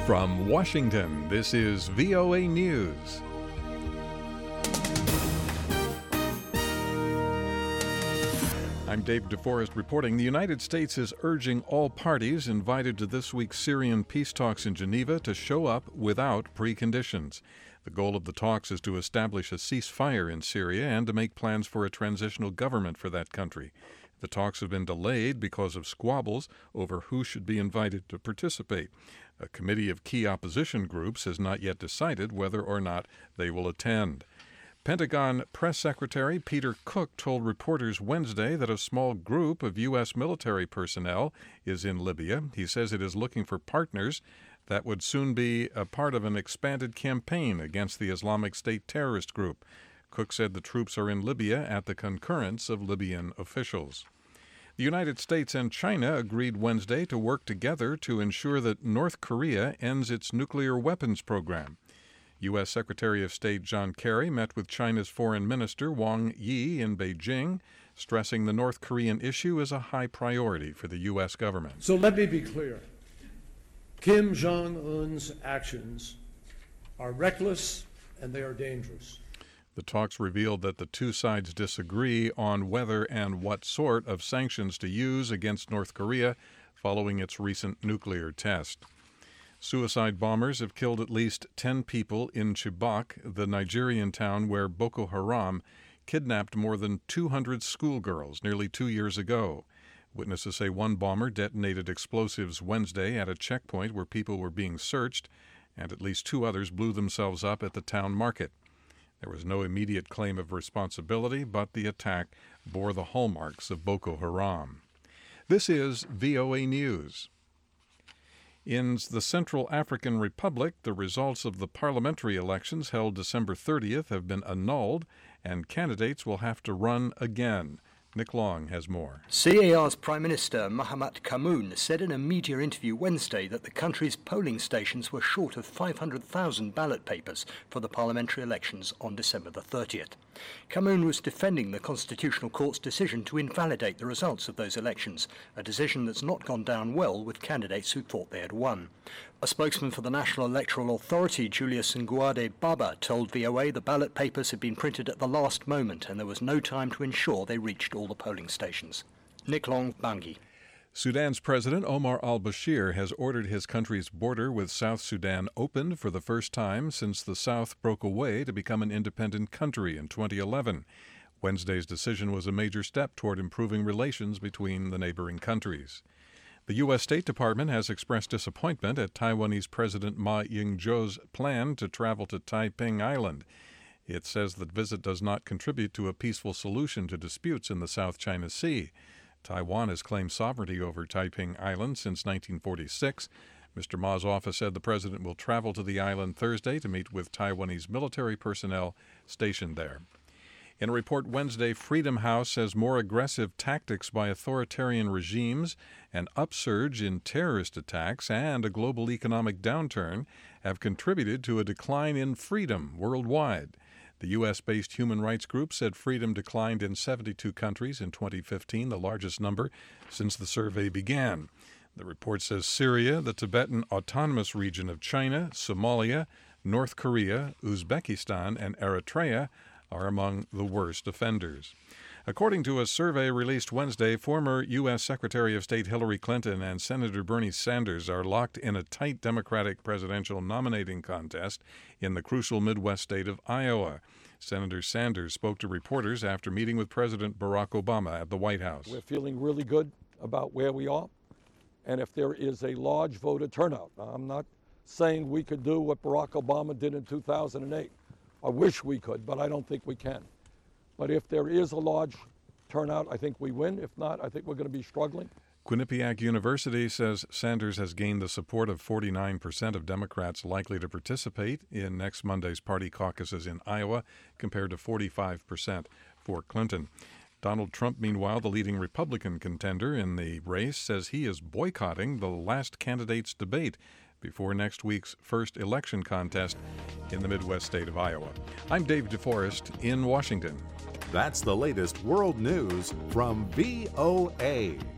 From Washington, this is VOA News. I'm Dave DeForest reporting. The United States is urging all parties invited to this week's Syrian peace talks in Geneva to show up without preconditions. The goal of the talks is to establish a ceasefire in Syria and to make plans for a transitional government for that country. The talks have been delayed because of squabbles over who should be invited to participate. A committee of key opposition groups has not yet decided whether or not they will attend. Pentagon Press Secretary Peter Cook told reporters Wednesday that a small group of U.S. military personnel is in Libya. He says it is looking for partners that would soon be a part of an expanded campaign against the Islamic State terrorist group. Cook said the troops are in Libya at the concurrence of Libyan officials. The United States and China agreed Wednesday to work together to ensure that North Korea ends its nuclear weapons program. U.S. Secretary of State John Kerry met with China's Foreign Minister Wang Yi in Beijing, stressing the North Korean issue is a high priority for the U.S. government. So let me be clear. Kim Jong-un's actions are reckless and they are dangerous. The talks revealed that the two sides disagree on whether and what sort of sanctions to use against North Korea following its recent nuclear test. Suicide bombers have killed at least 10 people in Chibok, the Nigerian town where Boko Haram kidnapped more than 200 schoolgirls nearly 2 years ago. Witnesses say one bomber detonated explosives Wednesday at a checkpoint where people were being searched, and at least 2 others blew themselves up at the town market. There was no immediate claim of responsibility, but the attack bore the hallmarks of Boko Haram. This is VOA News. In the Central African Republic, the results of the parliamentary elections held December 30th have been annulled, and candidates will have to run again. Nick Long has more. CAR's Prime Minister Mahamat Kamoun said in a media interview Wednesday that the country's polling stations were short of 500,000 ballot papers for the parliamentary elections on December the 30th. Kamoun was defending the Constitutional Court's decision to invalidate the results of those elections, a decision that's not gone down well with candidates who thought they had won. A spokesman for the National Electoral Authority, Julius Nguade Baba, told VOA the ballot papers had been printed at the last moment and there was no time to ensure they reached all the polling stations. Nick Long, Bangui. Sudan's President Omar al-Bashir has ordered his country's border with South Sudan opened for the first time since the South broke away to become an independent country in 2011. Wednesday's decision was a major step toward improving relations between the neighboring countries. The U.S. State Department has expressed disappointment at Taiwanese President Ma Ying-jeou's plan to travel to Taiping Island. It says the visit does not contribute to a peaceful solution to disputes in the South China Sea. Taiwan has claimed sovereignty over Taiping Island since 1946. Mr. Ma's office said the president will travel to the island Thursday to meet with Taiwanese military personnel stationed there. In a report Wednesday, Freedom House says more aggressive tactics by authoritarian regimes, an upsurge in terrorist attacks, and a global economic downturn have contributed to a decline in freedom worldwide. The U.S.-based human rights group said freedom declined in 72 countries in 2015, the largest number since the survey began. The report says Syria, the Tibetan Autonomous Region of China, Somalia, North Korea, Uzbekistan, and Eritrea are among the worst offenders. According to a survey released Wednesday, former U.S. Secretary of State Hillary Clinton and Senator Bernie Sanders are locked in a tight Democratic presidential nominating contest in the crucial Midwest state of Iowa. Senator Sanders spoke to reporters after meeting with President Barack Obama at the White House. We're feeling really good about where we are, and if there is a large voter turnout, now, I'm not saying we could do what Barack Obama did in 2008. I wish we could, but I don't think we can. But if there is a large turnout, I think we win. If not, I think we're going to be struggling. Quinnipiac University says Sanders has gained the support of 49% of Democrats likely to participate in next Monday's party caucuses in Iowa, compared to 45% for Clinton. Donald Trump, meanwhile, the leading Republican contender in the race, says he is boycotting the last candidates debate before next week's first election contest in the Midwest state of Iowa. I'm Dave DeForest in Washington. That's the latest world news from VOA.